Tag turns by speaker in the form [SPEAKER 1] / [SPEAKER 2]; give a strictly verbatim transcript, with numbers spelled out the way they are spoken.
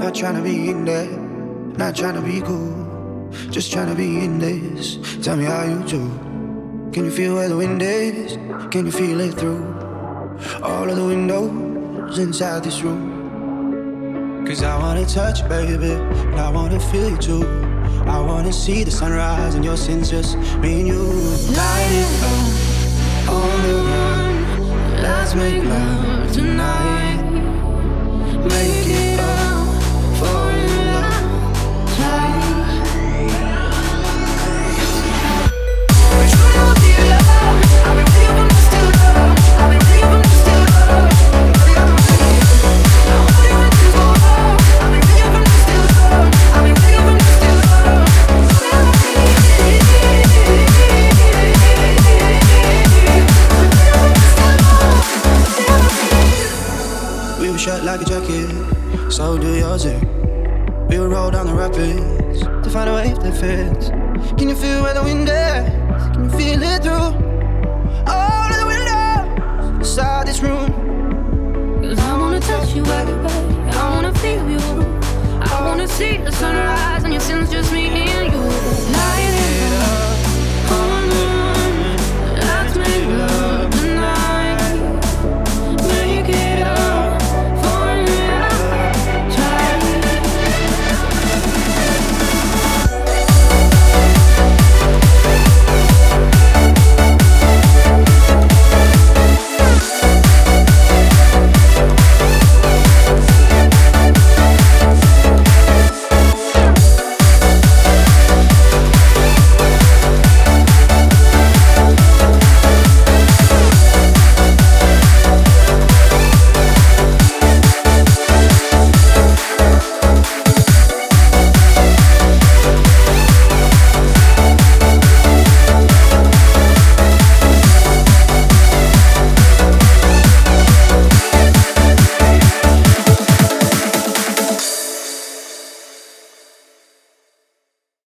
[SPEAKER 1] not trying to be in there, not trying to be cool, just trying to be in this. Tell me how you do. Can you feel where the wind is? Can you feel it through all of the windows inside this room? Cause I wanna touch you, baby, and I wanna feel you too. I wanna see the sunrise and your sins, just me and you. Light it up on the run. Let's make love tonight. Make it up, fall in love, try. We're trying to be alone. I've been with you from just till love. I've been with you from just till love. Now all your things go wrong. I've been with you from just till love. I've been with you from just till love. We were shut like a jacket, so do yours. Eh? We would roll down the rapids to find a wave that fits. Can you feel where the wind is? Can you feel it through all of the windows inside this room?
[SPEAKER 2] Cause I wanna touch you, baby, I wanna feel you. I wanna see the sunrise and your sins, just me